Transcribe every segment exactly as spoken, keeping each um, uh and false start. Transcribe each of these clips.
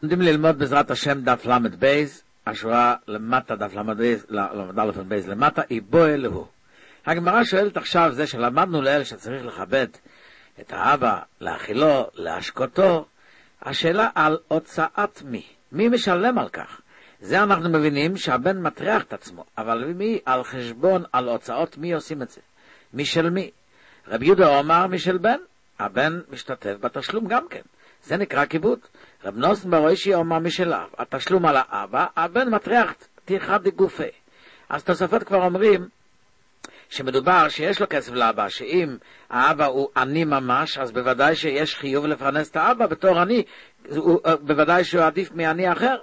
לומדים ללמוד בעזרת השם דף למד בייז, השורה למטה, דף למד בייז, למד א' בייז למטה, איבוי אלוהו. הגמרא שואלת עכשיו, זה שלמדנו לאל שצריך לכבד את האבא, להאכילו, להשקותו, השאלה על הוצאת מי, מי משלם על כך? זה אנחנו מבינים שהבן מטריח את עצמו, אבל מי על חשבון, על הוצאות, מי עושים את זה? מי של מי? רבי יהודה אמר מי של בן, הבן משתתף בתשלום גם כן. זה נקרא כיבוד. רב נוסן בר אישי אומר משלב, התשלום על האבא, הבן מטריח טרחה דגופה. אז תוספות כבר אומרים שמדובר שיש לו כסף לאבא, שאם האבא הוא עני ממש, אז בוודאי שיש חיוב לפרנס את האבא בתור עני, בוודאי שהוא עדיף מעני אחר.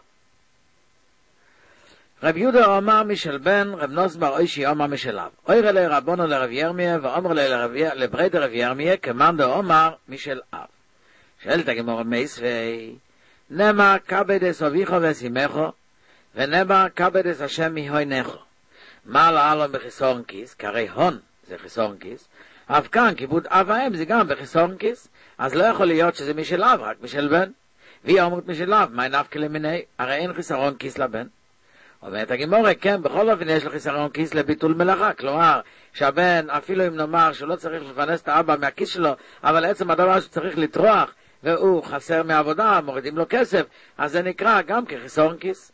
רב יהודה אומר משל בן, רב נוסן בר אישי אומר משלב. אויר אלי רבונו לרב ירמיה, ואומר אלי לברי דרב ירמיה, כמאן דאמר משל אב. שואלת הגמרא מייסווי, נאמר כבדס אביך ושימחו, ונאמר כבדס השם מהוינך. מה לעלום בחיסורן כיס? כי הרי הון זה חיסורן כיס, אף כאן כיבוד אב ואם זה גם בחיסורן כיס, אז לא יכול להיות שזה משל אב, רק משל בן. והיא אומרת משל אב, מה נפקא למיני? הרי אין חיסרון כיס לבן. אומרת הגמרא, כן, בכל אופן יש לו חיסרון כיס לביטול מלאכה, כלומר שהבן, אפילו אם נאמר שלא צריך לפרנס את האבא מהכיס שלו, אבל עצם הדבר שצריך לטרוח והוא חסר מעבודה, מורידים לו כסף, אז זה נקרא גם כחיסרון כיס.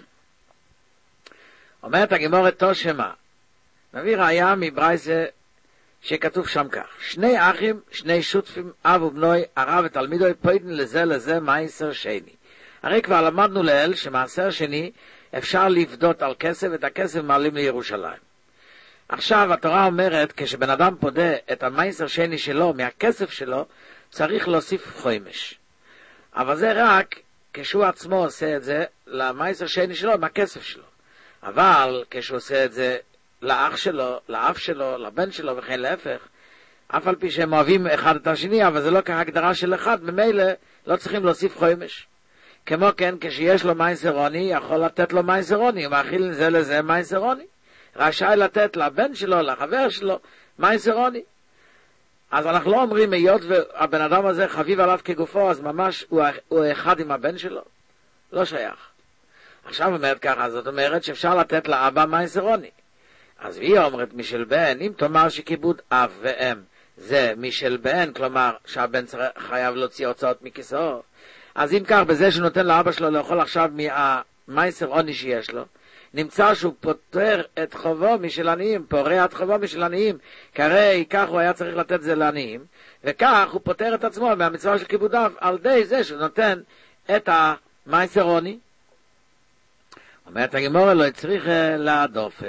אומרת הגמרא תושמה, נביא ראיה מברייסה שכתוב שם כך, שני אחים, שני שותפים, אב ובנוי, הרב ותלמידוי, פוידן לזה לזה מעשר שני. הרי כבר למדנו לאל שמעשר שני אפשר לפדות על כסף, ואת הכסף מעלים לירושלים. עכשיו התורה אומרת, כשבן אדם פודה את המעשר שני שלו מהכסף שלו, צריך להוסיף חומש. אבל זה רק כשהוא עצמו עושה את זה למעשר שני שלו מהכסף שלו. אבל כשהוא עושה את זה לאח שלו, לאב שלו, לבן שלו וכן להפך, אף על פי שהם אוהבים אחד את השני, אבל זה לא כהגדרה של אחד, ממילא לא צריכים להוסיף חומש. כמו כן, כשיש לו מעשר עוני, יכול לתת לו מעשר עוני, הוא מאכיל זה לזה מעשר עוני. רשאי לתת לבן שלו, לחבר שלו, מעשר עוני. אז אנחנו לא אומרים, היות והבן אדם הזה חביב עליו כגופו, אז ממש הוא, הוא אחד עם הבן שלו. לא שייך. עכשיו אומרת ככה, זאת אומרת שאפשר לתת לאבא מעשר עוני. אז היא אומרת משל בן, אם תאמר שכיבוד אב ואם זה משל בן, כלומר שהבן חייב להוציא הוצאות מכיסו, אז אם כך, בזה שנותן לאבא שלו לאכול עכשיו מהמעשר עוני שיש לו, נמצא שהוא פותר את חובו משל עניים, פורע את חובו משל עניים, כי הרי כך הוא היה צריך לתת זה לעניים, וכך הוא פותר את עצמו מהמצווה של כיבוד אב, על די זה שהוא נותן את המעשר עוני. אומרת הגמרא, לא צריך להדוף.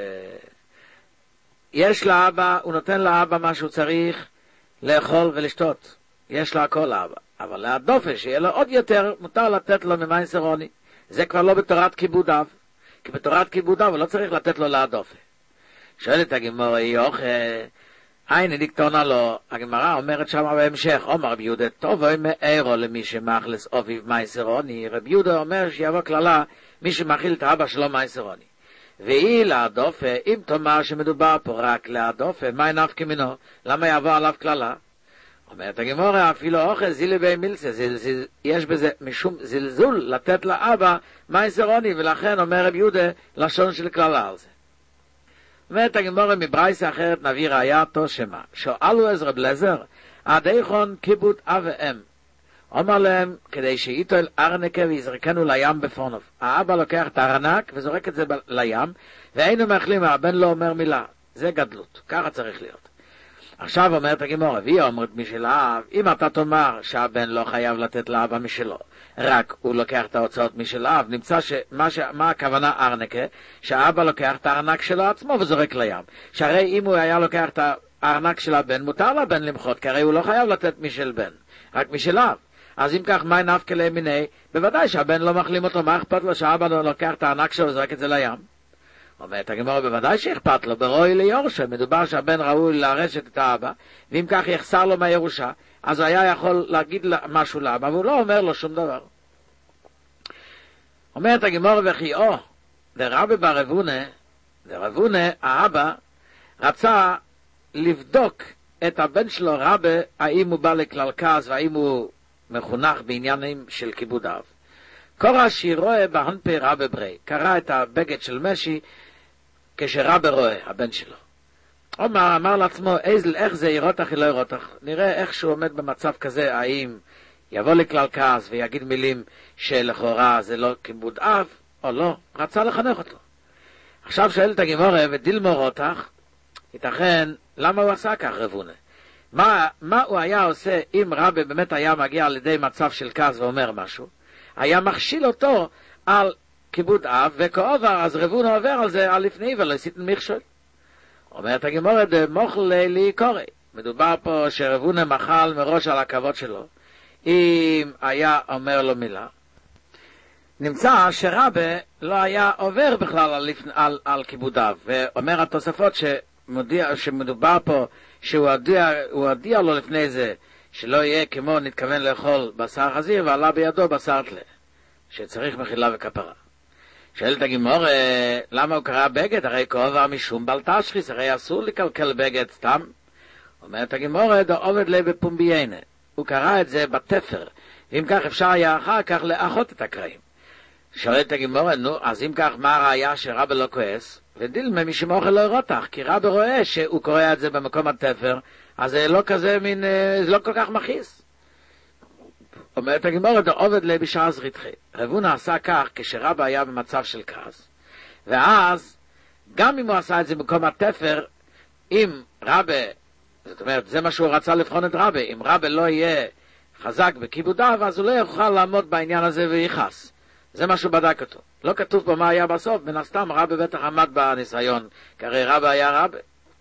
יש לאבא, הוא נותן לאבא מה שהוא צריך לאכול ולשתות. יש לה הכל לאבא. אבל להדופה, שיהיה לו עוד יותר, מותר לתת לו ממעשר עוני. זה כבר לא בתורת כיבוד אב. כי בתורת כיבוד אב הוא לא צריך לתת לו להדופה. שואלת הגמרא, יוכל, הנה דיקטונה לו, הגמרא אומרת שם בהמשך, אומר רבי יהודה, טוב אוי מאירו למי שמאכלס אביו מעשר עוני. רבי יהודה אומר שיבוא כללה, מי שמאכיל את האבא שלו מעשר עוני. והיא להדופה, אם תאמר שמדובר פה רק להדופה, מה נפקא מינו? למה יבוא עליו כללה? אומרת הגמרא, אפילו אוכל זילי בי מילסה, יש בזה משום זלזול לתת לאבא מעשר עוני, ולכן אומר רבי יהודה לשון של כללה על זה. אומרת הגמרא מברייסה אחרת נביא ראיה תושמה, שואלו אז רב לזר, עד איכון כיבוד אב ואם. אומר להם, כדי שיטול ארנקה ויזרקנו לים בפונוב. האבא לוקח את הארנק וזורק את זה ב- לים, ואינו מאכלים, הבן לא אומר מילה. זה גדלות, ככה צריך להיות. עכשיו אומרת הגמרא, והיא אומרת משל האב, אם אתה תאמר שהבן לא חייב לתת לאבא משלו, רק הוא לוקח את ההוצאות משל האב, נמצא שמה ש... מה הכוונה ארנקה? שהאבא לוקח את הארנק שלו עצמו וזורק לים. שהרי אם הוא היה לוקח את הארנק של הבן, מותר לבן למחות, כי הרי הוא לא חייב לתת משל בן, רק משל האב. אז אם כך, מה נפקא למיני? בוודאי שהבן לא מחלים אותו, מה אכפת לו שהאבא לא לוקח את הארנק שלו וזורק את זה לים? אומרת הגמרא, בוודאי שאכפת לו, ברואי ליורשה, מדובר שהבן ראוי לרשת את האבא, ואם כך יחסר לו מהירושה, אז הוא היה יכול להגיד משהו לאבא, והוא לא אומר לו שום דבר. אומרת הגמרא, וכי או, דרבי ברבונה, דרבונה, האבא, רצה לבדוק את הבן שלו רבי, האם הוא בא לכלל כעס, והאם הוא מחונך בעניינים של כיבוד אב. קורא שירואה בהנפי רבי ברי, קרא את הבגד של משי כשרבי רואה, הבן שלו. אומר, אמר לעצמו, איזל, איך זה יראות אחי לא יראות אחי? נראה איך שהוא עומד במצב כזה, האם יבוא לכלל כעס ויגיד מילים שלכאורה זה לא כיבוד אב, או לא, רצה לחנך אותו. עכשיו שואל את הגימורה, ודילמור אותך, ייתכן, למה הוא עשה כך רבונה? מה, מה הוא היה עושה אם רבי באמת היה מגיע על ידי מצב של כעס ואומר משהו? היה מכשיל אותו על כיבוד אב, וכאובר, אז רבונה עובר על זה על לפני ולא סיתן מכשול. אומרת הגימורה, דמוכל לי קורא. מדובר פה שרבונה מחל מראש על הכבוד שלו. אם היה אומר לו מילה, נמצא שרבי לא היה עובר בכלל על, על, על כיבודיו, ואומר התוספות שמודיע, שמדובר פה שהוא הודיע, הודיע לו לפני זה שלא יהיה כמו נתכוון לאכול בשר חזיר ועלה בידו בשר תלה, שצריך מחילה וכפרה. שואלת הגימור, למה הוא קרא בגד? הרי כעובר משום בל תשחיס, הרי אסור לקלקל בגד סתם. אומרת הגימור, דו עובד לי בפומביינה, הוא קרא את זה בתפר, ואם כך אפשר היה אחר כך לאחות את הקרעים. שואלת הגימור, נו, אז אם כך מה הראיה שרבי לא כועס? ודילמה משום אוכל לא ירותך, כי רבי רואה שהוא קורא את זה במקום התפר, אז זה לא כזה מין, זה לא כל כך מכעיס. אומרת הגימור, דו עובד לי בשעה זריתחי. רבונה עשה כך כשרבי היה במצב של כעס, ואז גם אם הוא עשה את זה במקום התפר, אם רבי, זאת אומרת, זה מה שהוא רצה לבחון את רבי, אם רבי לא יהיה חזק בכיבודיו, אז הוא לא יוכל לעמוד בעניין הזה ויחס. זה מה שהוא בדק אותו. לא כתוב פה מה היה בסוף, מן הסתם רבי בטח עמד בניסיון, כי הרי רבי היה רבי.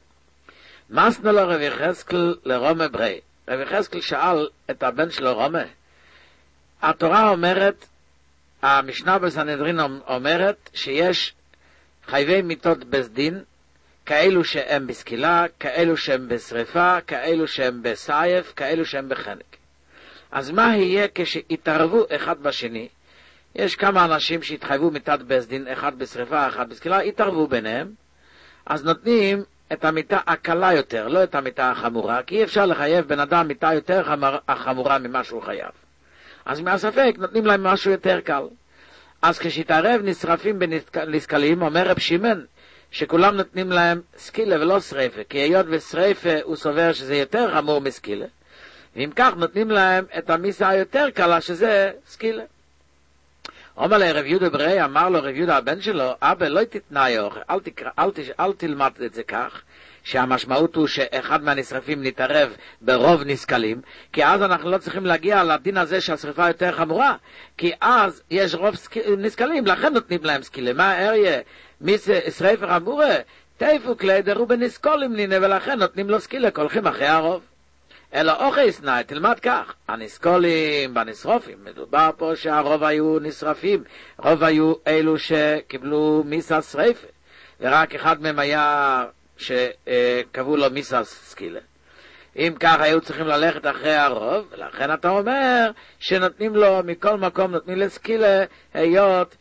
מסנו לו רבי חזקאל לרומא ברי. רבי חזקאל שאל את הבן שלו רומא, התורה אומרת, המשנה בסנהדרין אומרת, שיש חייבי מיתות בסדין, כאלו שהם בסקילה, כאלו שהם בשריפה, כאלו שהם בסייף, כאלו שהם בחנק. אז מה יהיה כשיתערבו אחד בשני? יש כמה אנשים שהתחייבו מיתת בסדין, אחד בשריפה, אחד בסקילה, התערבו ביניהם, אז נותנים את המיתה הקלה יותר, לא את המיתה החמורה, כי אי אפשר לחייב בן אדם מיתה יותר חמורה ממה שהוא חייב. אז מהספק נותנים להם משהו יותר קל. אז כשתערב נשרפים בנסקלים, אומר רב שמעון, שכולם נותנים להם סקילה ולא שריפה, כי היות ושריפה הוא סובר שזה יותר חמור מסקילה, ואם כך נותנים להם את המיסה היותר קלה שזה סקילה. אומר לי רב יהודה ברי, אמר לו רב יהודה הבן שלו, אבא לא תתנאי אוכל, אל, תקרא, אל, תש, אל תלמד את זה כך, שהמשמעות הוא שאחד מהנשרפים נתערב ברוב נסקלים, כי אז אנחנו לא צריכים להגיע לדין הזה שהשריפה יותר חמורה, כי אז יש רוב נסקלים, לכן נותנים להם סקילה. מה אריה? מי שריפה חמורה? תיפו כלי דרו בנסקולים נינה, ולכן נותנים לו סקילה, הולכים אחרי הרוב. אלא אוכי סנאי, תלמד כך, הנסקולים בנשרופים, מדובר פה שהרוב היו נשרפים, רוב היו אלו שקיבלו מיסה שריפה, ורק אחד מהם היה שקבעו לו מיסה סקילה. אם כך היו צריכים ללכת אחרי הרוב, ולכן אתה אומר שנותנים לו מכל מקום, נותנים לסקילה, היות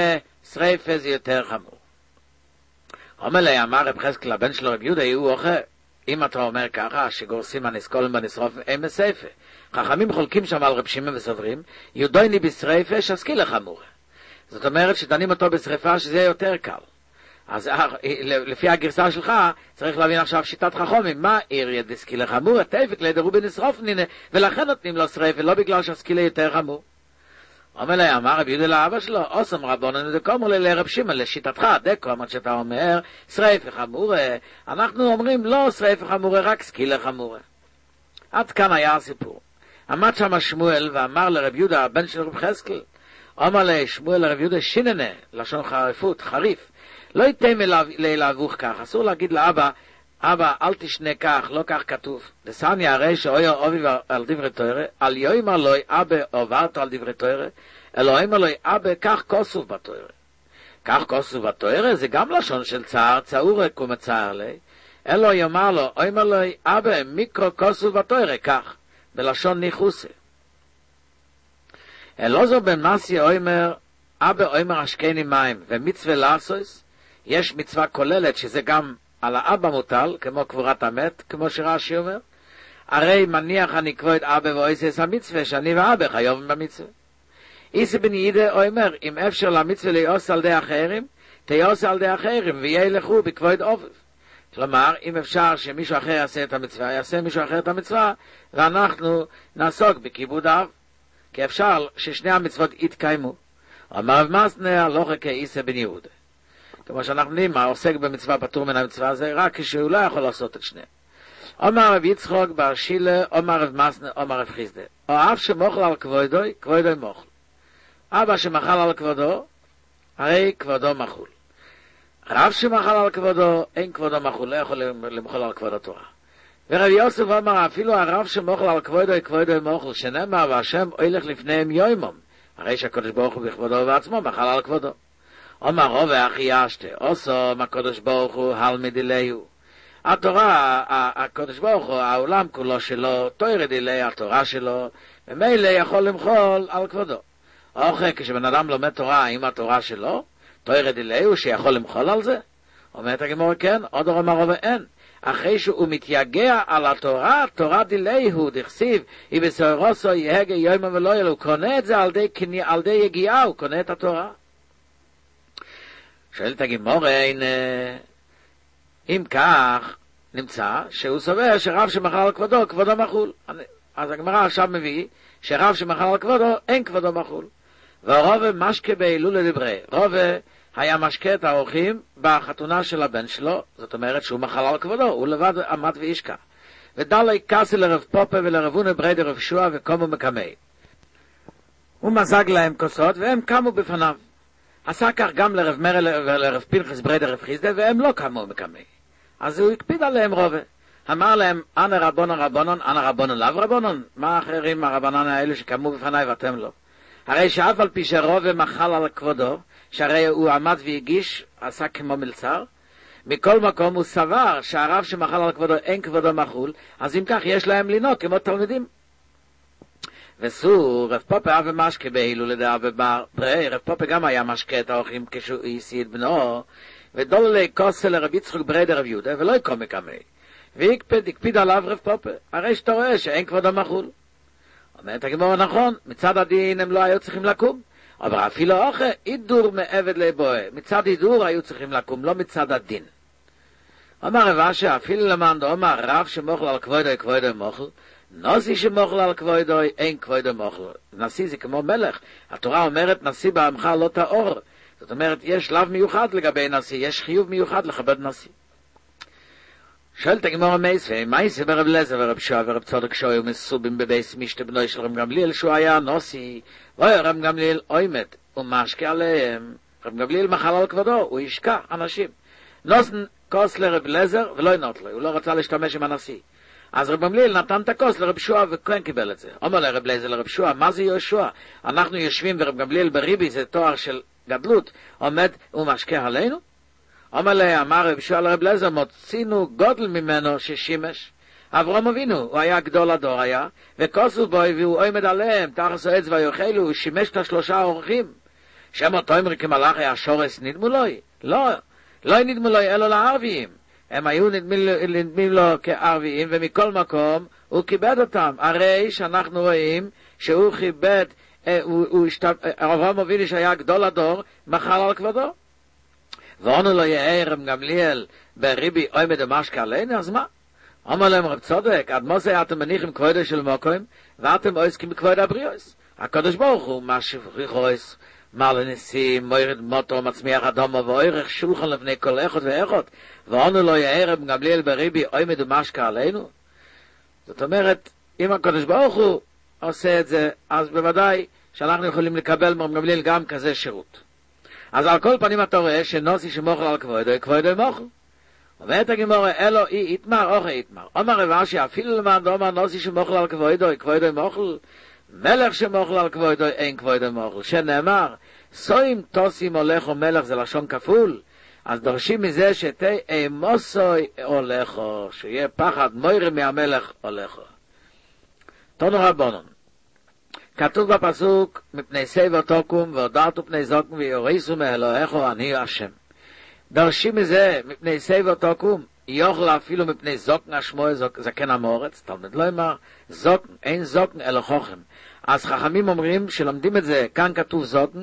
ושריפה זה יותר חמור. אומר לי, אמר רב חזקאל הבן שלו רב יהודה, הוא אוכל, אם אתה אומר ככה, שגורסים הנסקולים בנשרופים, הם בסייפה. חכמים חולקים שם על רב שמעון וסוברים, יודויני בשריפה שהסקילה חמורה. זאת אומרת שדנים אותו בשריפה שזה יותר קל. אז לפי הגרסה שלך, צריך להבין עכשיו שיטת חכמים, מה עיר דסקילה חמורה, תפק לידרו בנשרוף נינה, ולכן נותנים לו שריפה, לא בגלל שהסקילה יותר חמור. אומר לי, אמר רב יהודה לאבא שלו, אוסם רבוננו דקומו לרב שמעון, לשיטתך, דקומו שאתה אומר, שריפה חמורה, אנחנו אומרים לא שריפה חמורה, רק סקילה חמורה. עד כאן היה הסיפור. עמד שם שמואל ואמר לרב יהודה, הבן של רב חזקאל, אמר לי, שמואל לרב יהודה שיננה, לשון חריפות, חריף, לא ייתם להילאבוך כך, אסור להגיד לאבא, אבא, אל תשנה כך, לא כך כתוב. דסניה הרי שאויה אובי על דברי תורה, על יוים אלוהי אבא עוברת על דברי תורה, אלוהים אלוהי אבא כך כוסוף בתורה. כך כוסוף בתורה זה גם לשון של צער, צעור כמו צער לי. אלוהי אמר לו, אוים אלוהי אבא מיקרו כוסוף בתורה, כך, בלשון ניחוסה. אלעזר בן מסיה אומר, אבא אומר השקני מים, ומצווה לעשוס, יש מצווה כוללת שזה גם על האבא מוטל, כמו קבורת המת, כמו שרש"י אומר, הרי מניח אני כבוד אבא ואויסס המצווה, שאני ואבא חיובים במצווה. איסה בן יהודה אומר, אם אפשר למצווה ליעוס על די אחרים, תיעוס על די אחרים, וילכו בכבוד אופף. כלומר, אם אפשר שמישהו אחר יעשה את המצווה, יעשה מישהו אחר את המצווה, ואנחנו נעסוק בכיבוד אב, כי אפשר ששני המצוות יתקיימו. אמר מסנה, לא חכה איסה בן יהודה. כמו שאנחנו יודעים, העוסק במצווה פטור מן המצווה הזה, רק כשהוא לא יכול לעשות את שניהם. אומר רב יצחוק בר שילה, אומר רב מסנה, אומר רב חיסדה. או אף שמוכל על כבודוי, כבודוי מוכל. אבא שמחל על כבודו, הרי כבודו מחול. רב שמחל על כבודו, אין כבודו מחול, לא יכול למחול על כבוד התורה. ורב יוסף אומר, אפילו הרב שמוכל על כבודוי, כבודוי מוכל, שנאמר, והשם הולך לפניהם יוימום. הרי שהקדוש ברוך הוא בכבודו ובעצמו מחל על כבודו. אומר רוב ואחי ישתה, עושו הקדוש ברוך הוא הל מדילהו. התורה, הקדוש ברוך הוא, העולם כולו שלו, תוירה דילי התורה שלו, ומילא יכול למחול על כבודו. אוכל, כשבן אדם לומד תורה עם התורה שלו, תוירה דילהו שיכול למחול על זה? אומרת הגמרא כן, עוד אומר רוב אין. אחרי שהוא מתייגע על התורה, תורה דילהו, דכסיב, היא בסוירוסו יהגה יוימה ולא יהיה, הוא קונה את זה על די, על די יגיעה, הוא קונה את התורה. שואלת הגמרא, אם כך, נמצא שהוא סובר שרב שמחל על כבודו, כבודו מחול. אז הגמרא עכשיו מביא שרב שמחל על כבודו, אין כבודו מחול. והרובה משקה באילול לדברי. רובה היה משקה את האורחים בחתונה של הבן שלו, זאת אומרת שהוא מחל על כבודו, הוא לבד עמד וישקע. ודלי קסי לרב פופה ולרבונה בריידה רב שוע וקומו מקמי. הוא מזג להם כוסות והם קמו בפניו. עשה כך גם לרב מרל ולרב פנחס בריידה רב חיסדה, והם לא קמו מקמי. אז הוא הקפיד עליהם רובה. אמר להם, אנא רבונון רבונון, אנא רבונון לאו רבונון. מה אחרים הרבנן האלה שקמו בפניי ואתם לא? הרי שאף על פי שרובה מחל על כבודו, שהרי הוא עמד והגיש, עשה כמו מלצר, מכל מקום הוא סבר שהרב שמחל על כבודו אין כבודו מחול, אז אם כך יש להם לנהוג כמו תלמידים. וסור, רב פופה אבי משקה בהילול לדעה בבר, פרי, רב פופה גם היה משקה את האורחים כשהוא השיא את בנו, ודולו לי כוסה לרב יצחוק בריידה רב יהודה, ולא יקום מקמי. והקפיד, הקפיד עליו רב פופה, הרי שאתה רואה שאין כבודו מחול. אומרת הגמרא נכון, מצד הדין הם לא היו צריכים לקום, אבל אפילו אוכל, אידור מעבד לבואה, מצד אידור היו צריכים לקום, לא מצד הדין. אומר רב אשר, אפילו למען דאמר רב שמוכל על כבודו, כבודו מוכל, נשיא שמוכל על כבודו, אין כבודו מוכל. נשיא זה כמו מלך, התורה אומרת נשיא בעמך לא תאור, זאת אומרת יש שלב מיוחד לגבי נשיא, יש חיוב מיוחד לכבד נשיא. שואלת הגמרא מייסה, מייסה ברב לזר ורב שוע ורב צודק שהיו מסובים בבייס משתה בנוי של רב גמליאל שהוא היה נוסי, ורב גמליאל אוימת ומשקה עליהם. רב גמליאל מחל על כבודו, הוא ישקע אנשים. נוסן כוס לרב לזר ולא ינות לו, הוא לא רצה להשתמש עם הנשיא. אז רב גמליאל נתן את הכוס לרב שוע וכהן קיבל את זה. אומר לרב לזר לרב שוע, מה זה יהושע? אנחנו יושבים ורב גמליאל בריבי, זה תואר של גדלות, עומד ומשקה עלינו? אומר לה, אמר רב שוע לרב לזר, מוצינו גודל ממנו ששימש. אברהם אבינו, הוא היה גדול הדור היה, וכוסו בו והוא עומד עליהם, תחס העץ ויאכלו, הוא שימש את השלושה אורחים. שמו תאמר כמלאך היה שורס נדמו לו? לא, לא נדמו לו אלו לערביים. הם היו נדמים לו כערביים, ומכל מקום הוא כיבד אותם. הרי שאנחנו רואים שהוא כיבד, אברהם אבינו שהיה גדול הדור, מחל על כבודו. ועונו לו יהיה רב גמליאל בריבי עומד ומשקה עלינו, אז מה? אומר להם רב צודק, עד מוסי אתם מניחים כבודו של מוקוים, ואתם עוסקים בכבוד הבריאוס. הקדוש ברוך הוא, מה שפריחוס, מה לנשיא, מוירד מוטו, מצמיח אדומו, ואורך שולחן לבני כל איכות ואיכות, ועונו לו יהיה רב גמליאל בריבי עומד ומשקה עלינו. זאת אומרת, אם הקדוש ברוך הוא עושה את זה, אז בוודאי שאנחנו יכולים לקבל מרב גמליאל גם כזה שירות. אז על כל פנים אתה רואה שנוסי שמוכל על כבודו, כבודו מוכל. אומרת הגמרא, אלו אי יתמר, אוכל יתמר. אומר רב אשי, אפילו למען דאמר נוסי שמוכל על כבודו, כבודו מוכל, מלך שמוכל על כבודו, אין כבודו מוכל. שנאמר, סוים תוסים הולכו מלך, זה לשון כפול. אז דורשים מזה שתי אמוסוי הולכו, שיהיה פחד מוירי מהמלך הולכו. תונו רבונון. כתוב בפסוק, מפני סבר תוקום, והודעתו פני זוקם, ויוריסו מאלוהיכו, אני השם. דרשים מזה, מפני סבר תוקום, יוכל אפילו מפני זוקם השמוע זקן המורץ, תלמד לא אמר, זוקם, אין זוקם אלא חוכם. אז חכמים אומרים שלומדים את זה, כאן כתוב זוקן,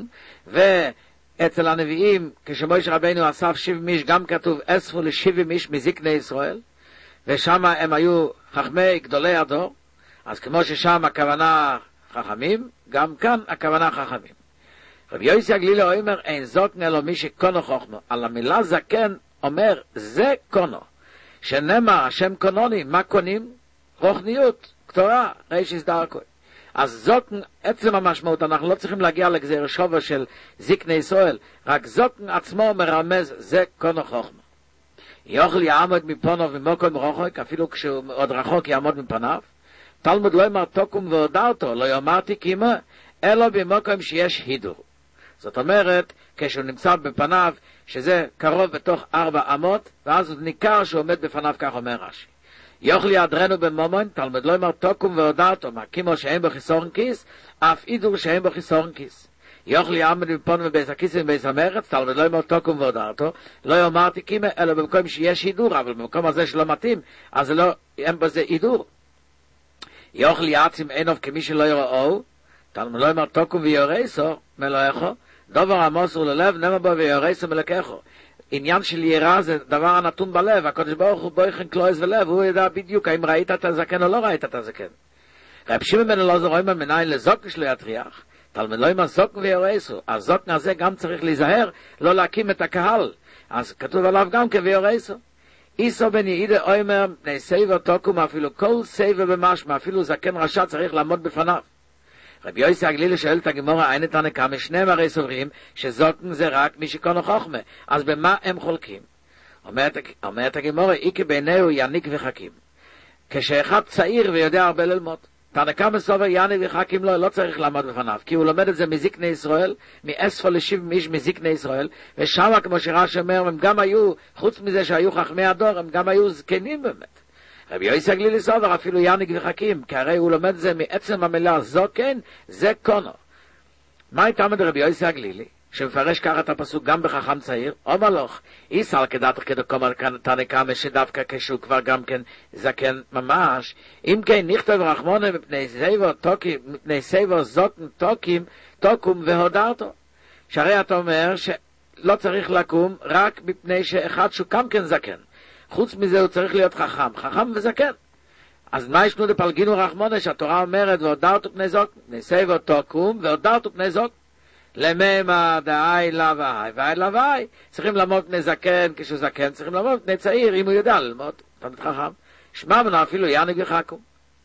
ואצל הנביאים, כשמוישה רבינו אסף שבעים איש, גם כתוב אספו לשבעים איש מזקני ישראל, ושם הם היו חכמי גדולי הדור, אז כמו ששם הכוונה חכמים, גם כאן הכוונה חכמים. רבי יוסי הגלילי אומר, אין זוקן אלא מי שקונו חוכמו. על המילה זקן אומר, זה קונו. שנאמר, השם קונוני, מה קונים? רוחניות, קטורה, ריש דרכו. אז זוקן, עצם המשמעות, אנחנו לא צריכים להגיע לגזיר שובה של זקני ישראל, רק זוקן עצמו מרמז, זה קונו חוכמו. יוכל יעמוד מפונו ומוקום רחוק, אפילו כשהוא עוד רחוק יעמוד מפניו. תלמוד לא אמר תוקום והודעתו, לא יאמרתי קימה, אלא במקום שיש הידור. זאת אומרת, כשהוא נמצא בפניו, שזה קרוב בתוך ארבע אמות, ואז הוא ניכר שהוא עומד בפניו, כך אומר רש"י. יוכל יעדרנו במומון, תלמוד לא אמר תוקום והודעתו, מקימו שאין בו חיסורן כיס, אף הידור שאין בו חיסורן כיס. יוכל יעמוד מפונו ובייס הכיס ובייס המרץ, תלמוד לא אמר תוקום והודעתו, לא יאמרתי קימה, אלא במקום שיש הידור, אבל במקום הזה שלא מתאים, אז לא, אין בזה הידור. יוכל יעצים עיניו כמי שלא יראו, תלמוד לא אמר תוקום ויורסו מלאכו, דובר המוסר ללב נאמר בו ויורסו מלאכו. עניין של יראה זה דבר הנתון בלב, הקדוש ברוך הוא בויכן קלויס ולב, הוא ידע בדיוק האם ראית את הזקן או לא ראית את הזקן. רב שמעון בן אלעזר אומר מניין לזוקן שלא יטריח, תלמוד לא אמר זוקן ויורסו, הזוקן הזה גם צריך להיזהר, לא להקים את הקהל, אז כתוב עליו גם כביורסו. איסו בן יעידה אומר, בני סייבר תוקום, אפילו כל סייבר במשמע, אפילו זקן רשע צריך לעמוד בפניו. רבי יוסי הגלילי שואל את הגמורה, אין את הנקמה, שניהם הרי סוברים שזוקן זה רק מי שקונו חוכמה, אז במה הם חולקים? אומרת, אומרת הגמורה, איקי בעיניהו יניק וחכים. כשאחד צעיר ויודע הרבה ללמוד, תנקמה סובר יניק וחכים לו, לא צריך לעמוד בפניו, כי הוא לומד את זה מזקני ישראל, מאספו לשבעים איש מזקני ישראל, ושם כמו שרש"י אומר, הם גם היו, חוץ מזה שהיו חכמי הדור, הם גם היו זקנים באמת. רבי יוסי הגלילי סובר אפילו יניק וחכים, כי הרי הוא לומד את זה מעצם המילה זוקן, זה קונו. מה הייתה מד רבי יוסי הגלילי, שמפרש ככה את הפסוק גם בחכם צעיר? אומר לך, איסל כדתך כדקום על תנקמה שדווקא כשהוא כבר גם כן זקן ממש, אם כן נכתב רחמונה מפני סייבו תוקים, מפני סייבו זוקן תוקים, תוקום והודעתו. שהרי אתה אומר שלא צריך לקום רק מפני שאחד שהוא גם כן זקן. חוץ מזה הוא צריך להיות חכם, חכם וזקן. אז מה ישנו לפלגינו רחמונה שהתורה אומרת והודעתו פני זוקן, פני סייבו תוקום והודעתו פני זוקן. לממה דאי לוואי ואי לוואי, צריכים לעמוד פני זקן כשהוא זקן, צריכים לעמוד פני צעיר אם הוא יודע ללמוד, תלמיד חכם. שמע מנו אפילו יניק וחכם.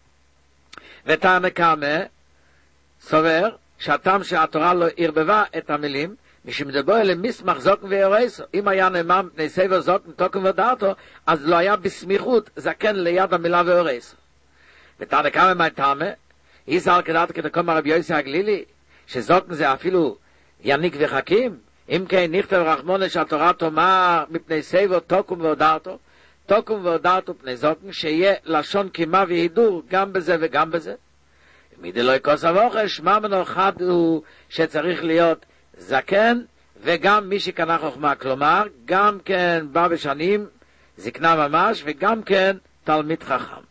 ותנקמה סובר שהטעם שהתורה לא ערבבה את המילים, משמדבו אלה מסמך זוקן ויורסו. אם היה נאמר פני סייבר זוקן תוקם והודעתו, אז לא היה בסמיכות זקן ליד המילה ויורסו. ותנקמה מה טעמה? איסר כדעת כדקום רבי יוסי הגלילי, שזוקן זה אפילו יניק וחכים? אם כן נכתב רחמונה שהתורה תאמר מפני סייבר תוקום והודעתו, תוקום והודעתו פני זוקן, שיהיה לשון קימה והידור גם בזה וגם בזה. מידי לא יקוס אבוכה, שמע מנו אחד הוא שצריך להיות זקן וגם מי שקנה חוכמה, כלומר גם כן בא בשנים זקנה ממש וגם כן תלמיד חכם.